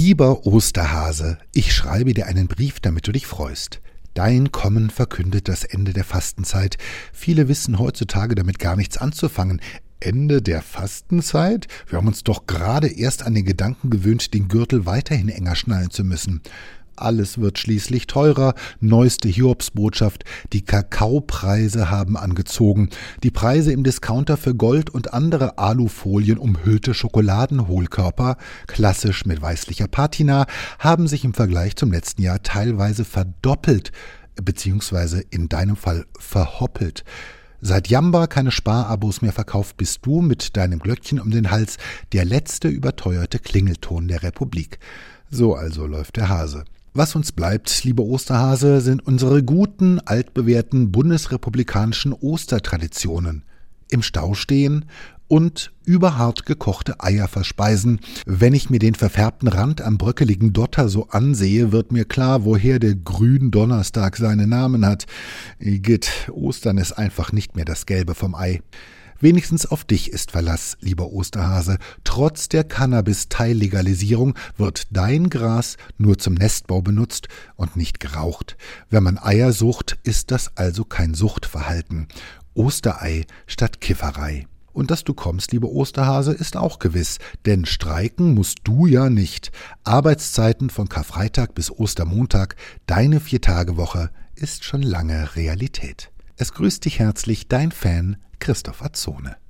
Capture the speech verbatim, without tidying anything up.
Lieber Osterhase, ich schreibe dir einen Brief, damit du dich freust. Dein Kommen verkündet das Ende der Fastenzeit. Viele wissen heutzutage damit gar nichts anzufangen. Ende der Fastenzeit? Wir haben uns doch gerade erst an den Gedanken gewöhnt, den Gürtel weiterhin enger schnallen zu müssen. Alles wird schließlich teurer. Neueste Hiobsbotschaft. Die Kakaopreise haben angezogen. Die Preise im Discounter für Gold und andere Alufolien umhüllte Schokoladenhohlkörper, klassisch mit weißlicher Patina, haben sich im Vergleich zum letzten Jahr teilweise verdoppelt, beziehungsweise in deinem Fall verhoppelt. Seit Jamba keine Sparabos mehr verkauft, bist du mit deinem Glöckchen um den Hals der letzte überteuerte Klingelton der Republik. So also läuft der Hase. Was uns bleibt, lieber Osterhase, sind unsere guten, altbewährten bundesrepublikanischen Ostertraditionen. Im Stau stehen und überhart gekochte Eier verspeisen. Wenn ich mir den verfärbten Rand am bröckeligen Dotter so ansehe, wird mir klar, woher der Gründonnerstag seinen Namen hat. Igitt, Ostern ist einfach nicht mehr das Gelbe vom Ei. Wenigstens auf dich ist Verlass, lieber Osterhase. Trotz der Cannabis-Teillegalisierung wird dein Gras nur zum Nestbau benutzt und nicht geraucht. Wenn man Eier sucht, ist das also kein Suchtverhalten. Osterei statt Kifferei. Und dass du kommst, lieber Osterhase, ist auch gewiss, denn streiken musst du ja nicht. Arbeitszeiten von Karfreitag bis Ostermontag, deine Vier-Tage-Woche ist schon lange Realität. Es grüßt dich herzlich dein Fan Christoph Azzone.